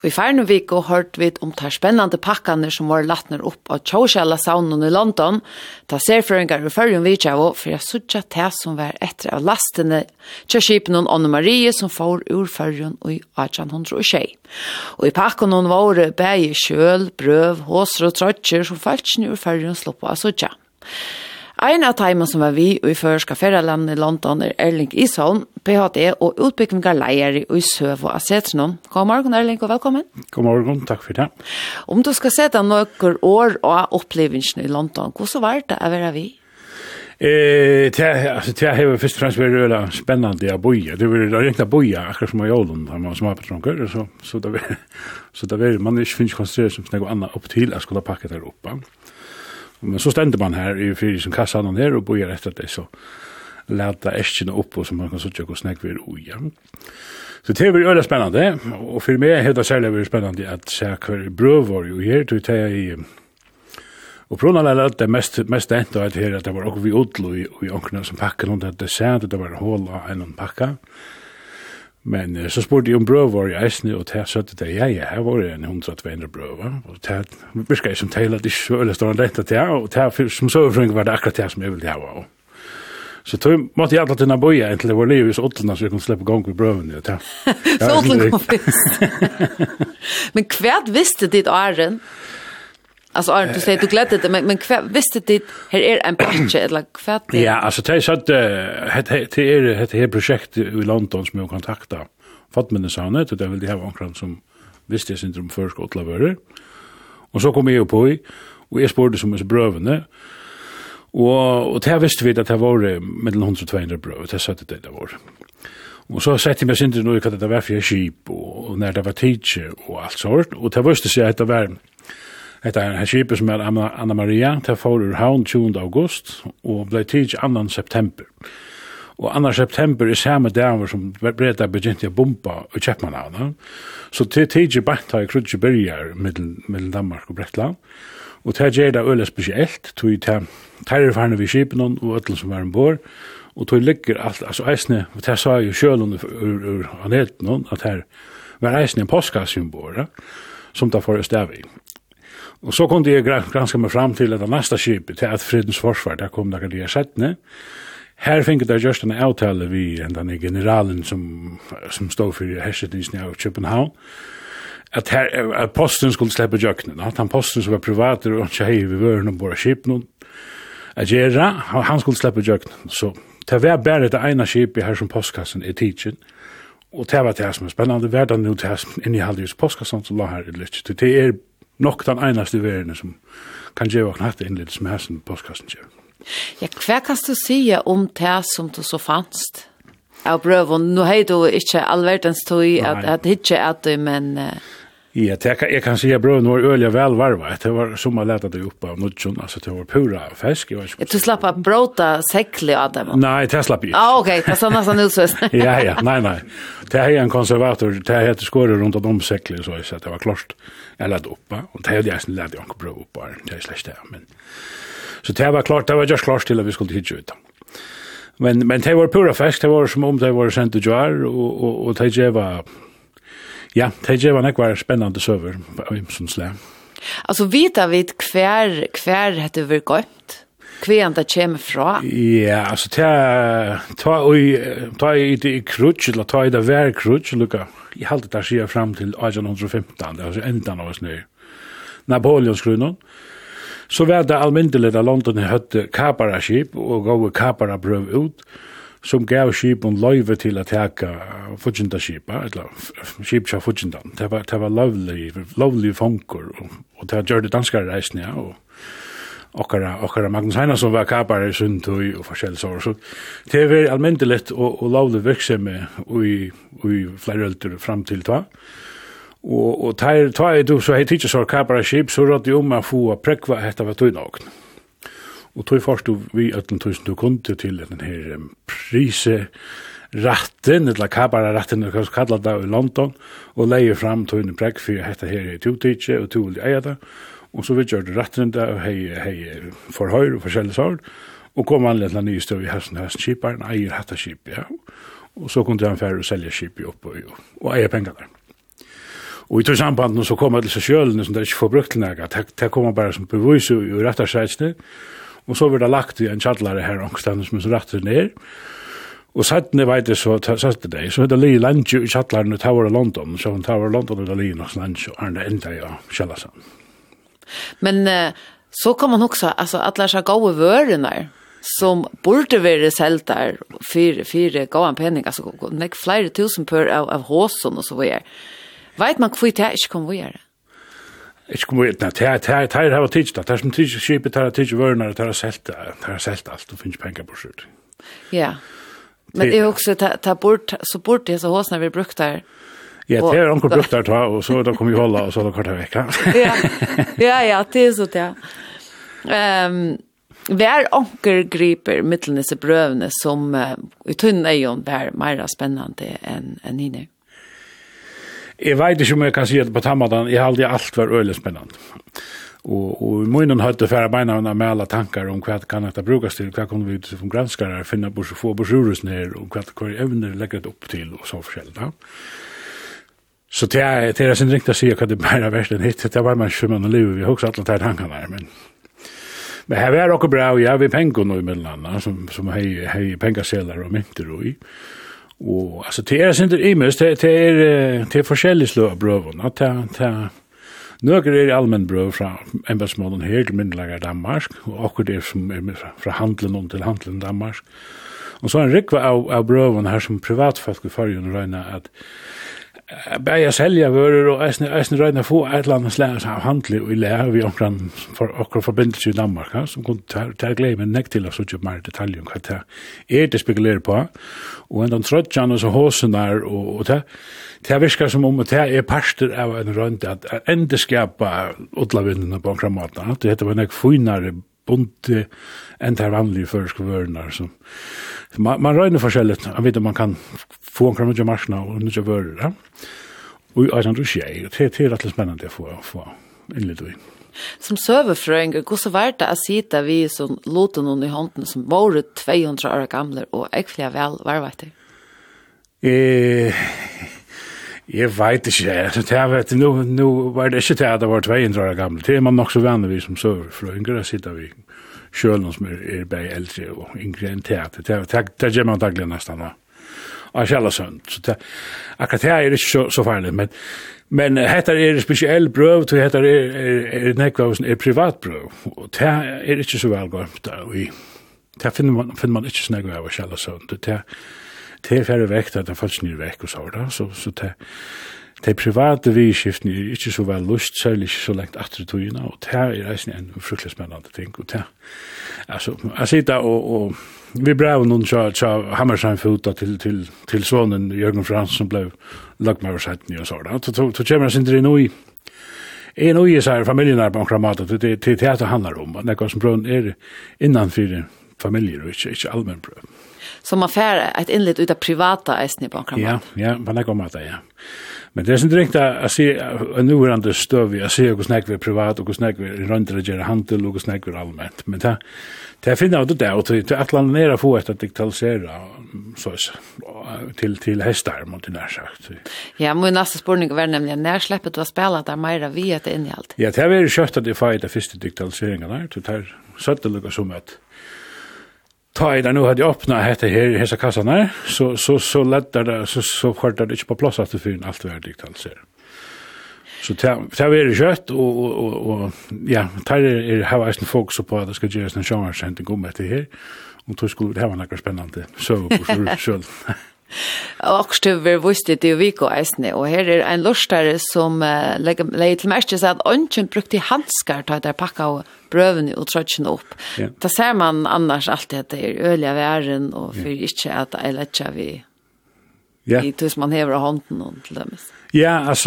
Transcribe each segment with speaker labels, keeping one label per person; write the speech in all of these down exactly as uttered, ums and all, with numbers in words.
Speaker 1: Vi færne vik og hørt vi om de spennende pakkene som var lattner opp av Tjåskjella saunen i London, da serføringer i førjen vi kjavo for jeg sutja til som var etter av lastene til skipen og Anne Marie som får ur førjen i atten hundre og tjei. Og i pakken var det bæge kjøl, brøv, håser og trøtjer som falskene ur førjen slopp av sutja. En av timen som var vi og i førska ferielandet i London er Erling Isholm, P H D og utbyggingarleier i Søv og Asetrenon. God morgen Erling og velkommen.
Speaker 2: God morgen, takk for det.
Speaker 1: Om du skal sette noen år og opplevelsene i London, hvordan var det å være vi?
Speaker 2: Eh, det alltså det har först och främst varit väldigt spännande att boja. Det var riktigt boja, akkurat som i Åland har man som har patronker så så det så det var man inte finns konstruerat som något annat upp till att skulle packa där uppe. Men så stände man här i fyra som kassan här och bojar efter det så låta äsken upp och så man kan så tjocka snäck vid oja. Så det var väldigt spännande och för mig har det särskilt varit spännande att se hur brövar ju här till ta i och från alla det mest mest ändå att här att det var också vi utlo i i ankna som packar runt att det sänd det var hålla en packa. Men så spurte jag om brövar i Eisne och där sa det ja ja, här var det en hundra tvåhundra brövar och där vi ska ju som tala det så eller står det där och där som så för var det akkurat det som jag ville ha. Så då måste jag alltid boja till det var livs åttorna så jag kunde släppa igång med bröven det.
Speaker 1: Så åttorna. Men kvärt visste ditt Arren. Alltså Arren, du säger du glädde det men men kvärt visste ditt här är en patch eller kvärt.
Speaker 2: Ja, alltså det så att det är det här projekt i London som jag kontakta. Fått med det sa det det vill det ha ankran som visste syndrom för Skottland. Och så kom jag på i och jag spårade som är brövne. Och och det visste vi att det var mellan hundra och tvåhundra bröv. Det sa det det var. Och så sätter mig syndrom nu att det var för skip och när det var teacher och allt sånt och det visste sig att det var Det är en skip som är Anna Maria, det får ur havn tjugonde august och blev tidigt annan september. Och annan september är samma dag som Breda begynte att bomba och Köpmanhavn. Så till tidigt banta i krutje börjar mellan Danmark och Bretland. Och det är det öle speciellt, tog det tar farna vid skipen och ötlen som var ombord. Och tog ligger allt, alltså Eisne, och det sa ju sjölund ur anheten att här var Eisne en påskas ombord som tar för stäv i. Och så kunde jag granska mig fram till att nästa skip till att Fredens försvar där kom där det sättne. Här fick det just en avtal vi den generalen som som stod för Hessedisen i Köpenhamn. Att här att posten skulle släppa jöknen. Att han posten som var privat och tjej vi var någon bara skip nu. Att göra han skulle släppa jöknen. Så det var bara det ena skip här som postkassen är teaching. Och det var det som är spännande världen nu till in i Haldus postkassan så la här det lite. Det är nok den einaste verden som kan gjøre knatt inn litt som hessen postkassen gjør.
Speaker 1: Ja, hva kan du si om det som du så fannst? Av brøven, nå har du ikke allverdens tog at, at ikke at du, men... Uh...
Speaker 2: Ja, det, jeg kan si at brøven var øyelig velvarvet. Det var som å lete det opp av nødjon, altså det var pura fisk.
Speaker 1: Du slapp å bråta sekli av dem?
Speaker 2: Nei, det slapp ikke.
Speaker 1: Ah, okej, det er sånn nesten utsvist.
Speaker 2: Ja, ja, nei, nei. Det er en konservator, det er heter skåret rundt om sekli, så jeg sa det var klart. Jag lade upp och det hade jag sen lade jag prova upp bara det är släkt det men så det var klart det var just klart till att vi skulle hit ut. Men men det var pura fisk det var som om det var sent till jar och och och det var ja det var något spännande server som slä.
Speaker 1: Alltså vita vid kvar kvar hade vi gått. Kvar det kommer fra.
Speaker 2: Ja, alltså ta ta och ta i det krutch eller ta i det ver krutch lucka. Jag hade det där fram till arton femton, det var ändan av oss nu. Napoleonskrönon. Så var det allmäntligt att London hade kapara skip och gav kapara bröv ut som gav skipen löjve till att täcka fudginda skipa eller skipcha fudginda. Det var det var lovely lovely funkor och det gjorde danska reisen ja och Okkara, okkara Magnus Einarsson var kapare i Sundtøy og forskjellig så. Så det var allmennelig og, og lovlig virksomhet i, i flere ølter fram til ta. Og, og tar, tar jeg så hei tidlig så kapare skip, så rådde jeg om å få prekva etter hva tøy nok. Og tøy først vi atten tusen du kunde til den her priseratten, eller kapare ratten, hva som kallet det i London, og leie fram tøyne prekva for etter her i to tidlig, og to vil eie det. Och så vi gjorde rätten där hej hej för höjd och forskjellig sort och kom an lite ny stad i hästen hästen skiparen äger hatta skip ja och så kunde han färra och sälja skip upp och och äga pengar där. Och i tog samband så kommer det så kjölene som det ikke får brukt til næga. Det kommer bare som bevis i rettarseitsene. Og så var det lagt i en kjallare her omkstandet som er så rettar ned. Og settene vet jeg så satt det. Så er det li lange i kjallaren i Tower of London. Så i Tower of London er det li nok lange og er det enda i Kjellasand.
Speaker 1: Men uh, så kan man också, alltså att lära sig gå över där som borde vara sålt där för för gå en penning alltså nek flera tusen per av, av hosen och så vidare. Vet man kvit det inte kommer göra.
Speaker 2: Ich kommer inte att det här det har teach det. Det som teach ship det har teach värnar det har sålt det har sålt allt och finns pengar på skjut.
Speaker 1: Ja. Men det är också ta bort så bort det så hosen vi brukt där.
Speaker 2: Ja, det är onkel brukt där och så då kommer vi hålla och så då korta vecka.
Speaker 1: Ja. Ja, ja, det är så det. Ehm Vär onkel griper mittelnisse brövne som uh, i tunn ögon var mer spännande än än inne.
Speaker 2: Jag vet inte om jag kan säga att på Tamadan jag hade allt var öle spännande. Och och munnen hade för beina med alla tankar om vad kan det brukas till, vad kan vi som granskare finna på så få besjurus ner och vad kan även lägga det upp till och så förskälda. Så det är det är sen riktigt att säga att det bara värst en hit. Det var man sjuman och liv vi också alla de tankarna där men men här är också bra ja vi pengar nu emellan som som hej hej pengasedlar och myntor och i. Och alltså det är inte imus det det är det är forskjellige slå brøvene att ta ta några är allmän brøv från embassmannen här till Myndelager Danmark och också det som är från handeln om till handeln Danmark. Och så en rikva av av brøvene här som privatfolk i förrjun räna att bäja sälja varor och äsne äsne räna få ett land släs av handel och lär vi omkring för och förbindelse i Danmark som kunde ta ta glömma näck till att söka mer detaljer om vad det är det spekulerar på och ändå tröttjan och så hosen där och och det det viskar som om att det är pastor av en runt att ända skapa utlavinnen på kramata det heter väl näck finare bunte än det vanliga förskvörnar som man man räna forskjelligt jag vet om man kan få en kramata marsna och nu så vör det och jag tror ju det är rätt spännande att få få en lite in
Speaker 1: som serverfröing hur så vart det att sitta vi som låter någon i handen som var tvåhundra år gamla och äckliga väl var vet du
Speaker 2: eh jag vet inte så det vet nu nu var det inte det var tvåhundra år gamla det är man också vänner vi som serverfröing där sitter vi själva som är är bei äldre och ingredienser det det det gör man dagligen nästan va och Kjellasand så det akkurat här är det så så farligt men men heter är det speciell bröv så heter det är det nekvausen är privat bröv och det är det inte så väl gått där vi det finner man finner man inte snägga av Kjellasand det det är färre väck att det falls ner väck och så där så så det det privata vi skiften är inte så väl lust särskilt så långt att det ju och det är det en fruktansvärt spännande ting och det alltså jag sitter och och vi bröv någon så så Hammersheim fota till till till sonen Jörgen Frans som blev lagmarssättning och så där så så kommer sen det nu i en och i så här familjen där på kramata det det det det handlar om när det som brön är innanför familjer och inte inte allmän bröv
Speaker 1: som affär ett inled ut av privata äsne på kramata
Speaker 2: ja ja man kommer att ja men det är inte riktigt att se en nuvarande stöv jag ser hur snack vi privat och hur snack vi runt det gör handel och hur snack vi allmänt men det det finner ut det och till att landa ner få ett att digitalisera så till till hästar mot det där sagt
Speaker 1: ja men nästa spårning var nämligen när släppet var spelat där mer vi att in i allt
Speaker 2: ja det är väl kört att det fight det första digitaliseringen där så tar sätter lukar som att ta i där nu hade jag öppnat heter här hesa kassan där så så så lättar det så så skärtar det inte på plats att det för allt är digitaliserat så det det är det kött och och och ja tar det har jag en fokus på att det ska göras en chans sen till komma till här och då skulle det ha något spännande så på själv
Speaker 1: och stöver visste det vi går äsne och här är en lustare som uh, lägger lägger till mest så att onchen brukte handskar ta där packa och bröven och trötchen upp. Yeah. Det ser man annars alltid att det är öliga värden och för yeah. inte att eller att vi ja yeah. tills man häver handen och till dem.
Speaker 2: Ja alltså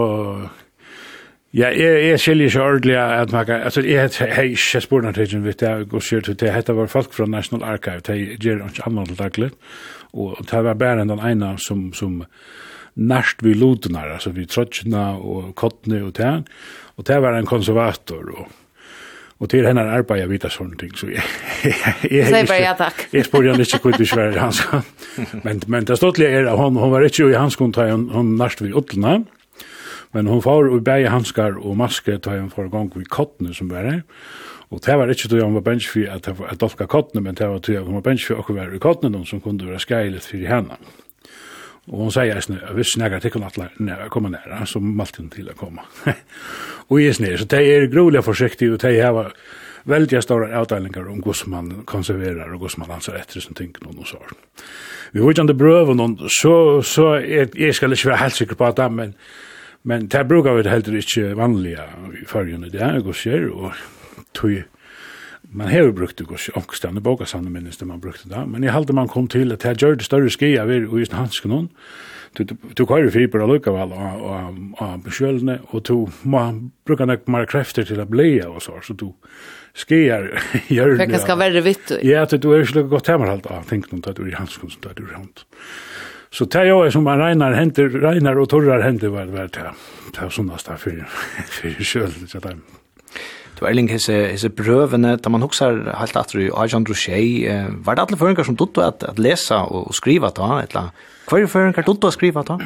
Speaker 2: ja är är skiljer så ordentligt att man alltså är hej spårnationen vet jag går så till det heter var folk från National Archive det ger inte annat dagligt och det var bara den ena som som näst vi lutnar alltså vi trotchna och kottne och det och det var en konservator och och till henne arbetar jag vita sånt ting så jag
Speaker 1: säger bara ja tack
Speaker 2: jag spår jag lite kvitt i Sverige hans men men det stod är hon hon var inte i hans kontrakt hon näst vi utlna Men hon får och bäja handskar och masker tar hon för gång vid kottene som var det. Och det var inte då hon var bench för att att dolka kottene, men det var då hon var bench för att vara i kottene som kunde vara skailigt för henne. Och hon säger att jag visste nära till att komma nära, så måste hon till att komma. Och i snö, så det är groliga försiktigt och det har väldigt stora avdelningar om hur man konserverar och hur man ansar efter som tänker någon och så. Vi har inte bröv och någon, så, så är, jag ska inte vara helt säker på att det, men, men det brukar vi heller inte vanliga i förrjunnet. Det är och ser och tog man har brukt det också omständigt boka sanna minst man brukte det, men i halde man kom till att det gör det större skia vid och just handsken hon du kör ju fiber och lukka väl och och beskyllne och du man brukar nog mer krafter till att bli och så så du skiar gör det.
Speaker 1: Det ska vara vitt.
Speaker 2: Ja, att du är så gott hemma allt jag tänkte något att du i handsken så där du runt. Så det är som man regnar händer regnar och torrar händer var det där. Det är såna där för för sköld så där.
Speaker 3: Du Erling, hese, hese brøvene, da man husker helt at du har Jean Rocher, var det alle føringer som dotto at, at lese og, og skrive da? Eller, hva er føringer dotto at skrive da?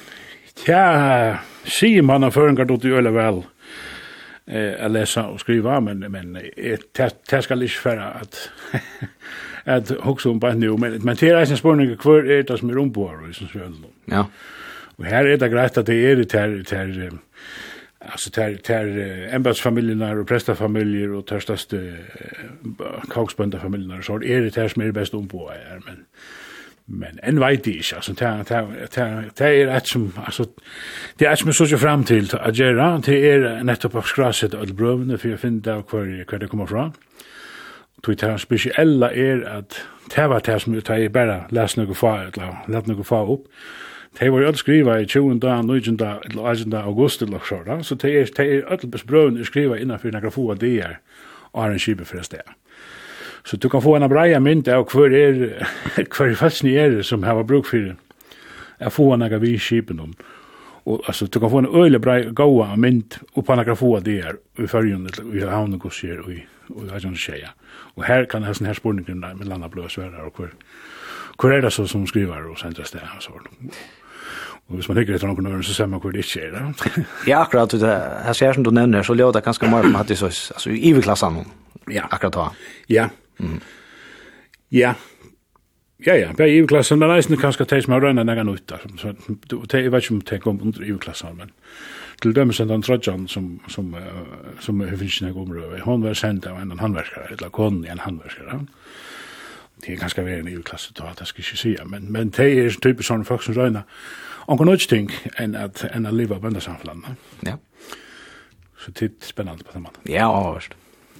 Speaker 2: Ja, sier man at føringer dotto gjør det vel eh, at lese og skrive, men, men det skal ikke være at at huske om bare nu, men, men det er en spørning hva er det som er ombord i sånn sjøl.
Speaker 3: Ja.
Speaker 2: Og her er det greit at det er det her, her alltså tar tar embatsfamiljerna och prästafamiljer och tar största koksböndarfamiljerna så är det här som är bäst om på är men men en vet det inte alltså tar tar tar är ett som alltså det är som så så fram till att göra det är nettopp av skrasset och brövne för att finna var var det kommer från. Då det här speciella är att det var det som jag bara läs något för eller låt något få upp. Det var ju att skriva i tjugonde, nionde eller elfte augusti eller så, så det är det är att besbröna skriva innanför några få dagar och har en skibe för det. Så du kan få en bra mynd av hur är hur fast ni är som har bruk för att få några vi skiben om. Och alltså du kan få en öle bra goda mynd på några få dagar i förrjun i havnen och ser och och jag kan säga. Och här kan det här spårningen med landa blösvärdar och hur hur är det så som skriver och sänds det så. Och hvis man ikke har noen så ser man hvor det ikke er.
Speaker 3: Ja, akkurat. Her ser som du nevner, så leder det ganske mye med at det er så, altså i I-klassen.
Speaker 2: Ja.
Speaker 3: Akkurat da.
Speaker 2: Ja. Mm. Ja. Ja, ja. Bei I V-klassen, men reisende kanskje teg som har rønnet nægget ut der. Så jeg vet ikke om det kom under I V-klassen, men til dømes en Trodjan som, som, som jeg finnes ikke område. Hun var sendt av en handverskere, eller konen i en handverskere. Det er ganske vært en I V-klasse, da, det skal jeg ikke si. Men, men det er typisk sånne folk som rønner og noe ting enn at, enn at livet av bøndersamfunnet.
Speaker 3: Ja.
Speaker 2: Så det er spennende på den måten.
Speaker 3: Ja, avhørst.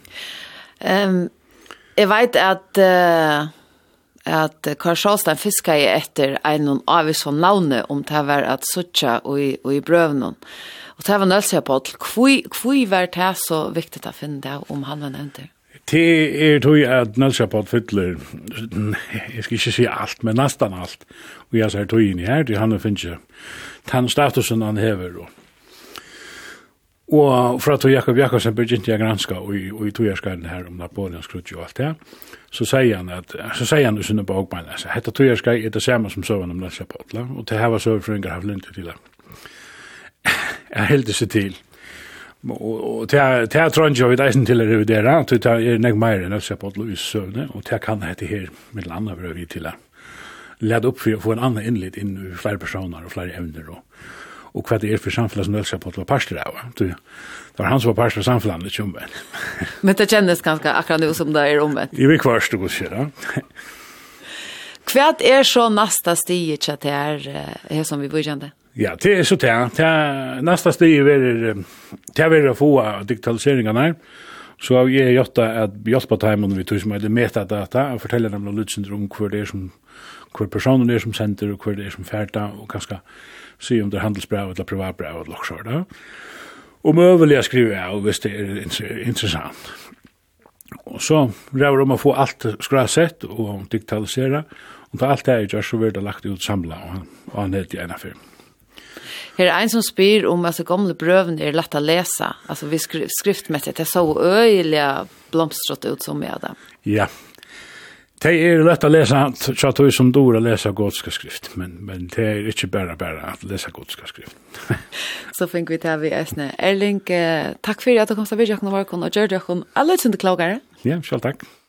Speaker 1: Um, jeg vet at uh, at Karl Schalstein fiskar i etter en av sånn navne om det var at suttja og i, og i brøvnen. Og det var nødvendig på at hvor var det så viktig å finne det om han var nevnt det?
Speaker 2: Det er tog at Nelsjapot fyller, jeg skal ikke si alt, men nesten alt. Og jeg sier tog inn i her, det han finner den statusen han hever. Og, og fra tog Jakob Jakobsen begynte jeg granska, og, og i tog jeg skal her om Napoleons krutje og alt det, så sier han at, så sier han i sinne bokbein, altså, hette tog jeg skal er det samme som søvann om Nelsjapot, og til her var søvfrøyngar haft linte til det. Jeg heldte seg til. Og det er tror jeg vi deisen til å revidere, det er nek mer enn Nelsjapot Louis søvne, og det kan hette her med landa være vi til å lede opp for å få en annen innlitt inn i flere personer og flere evner, og, og hva det er for samfunnet som Nelsjapot var parster av. Det var han som var parster av samfunnet, ikke omvendt.
Speaker 1: Men det kjennes ganske akkurat nå som det er omvendt.
Speaker 2: Jeg vil kvarst og godt kjøre.
Speaker 1: Hva er så neste stig til det er, er som vi begynner?
Speaker 2: Ja, det er så det. Er, næsta stig er det er å få digitaliseringen her. Så har jeg gjort at hjelpe timen vi tog som er metadata og forteller dem noe lydsender om hva det er som hva personen er som sender og hva det er som ferdig og kanskje si om det er handelsbrev eller privatbrev eller noe sånt. Og møvelig jeg skriver jeg hvis det er interessant. Og så ræver om å få alt skrasett og digitalisere. Og da alt det er gjør så vil det lagt ut samlet og han, og han heter jeg en affær.
Speaker 1: Her er en som spyr om altså, gamle brøven er lett å lese. Altså, vi skri- skriftmessigt, det så øyelig blomstret ut som jeg da.
Speaker 2: Ja. Det er lett å lese, så tog som dår å lese godska skrift, men, men det er ikke bare, bare å lese godska skrift.
Speaker 1: Så fikk vi til vi Esne. Erling, eh, takk for at du kom til å videre og gjør det alle som du klager.
Speaker 2: Ja, selv takk.